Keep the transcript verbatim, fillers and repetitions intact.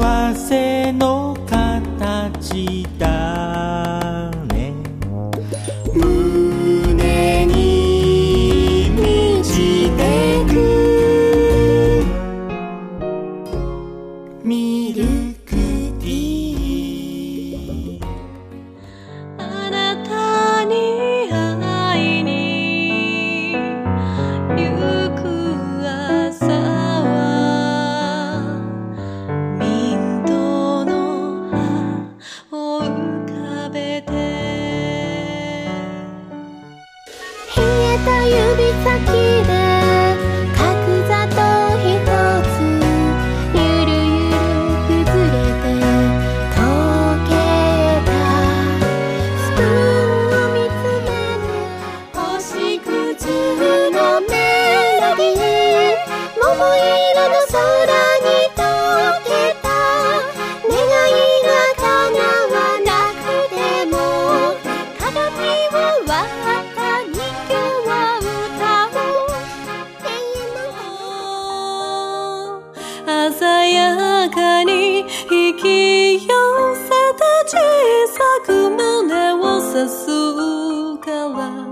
幸せの形だね。胸に満ちてくミルクティー。 あなたに会いに行く朝はミントの葉を浮かべて、 冷えた指先で角砂糖ひとつゆるゆる崩れて溶けたスプーンを見つめる星屑のメロディー、桃色の空に溶けた願いが叶わなくても鏡を割った人形は歌おう永遠の鮮やかに引き寄せた小さく胸を刺すから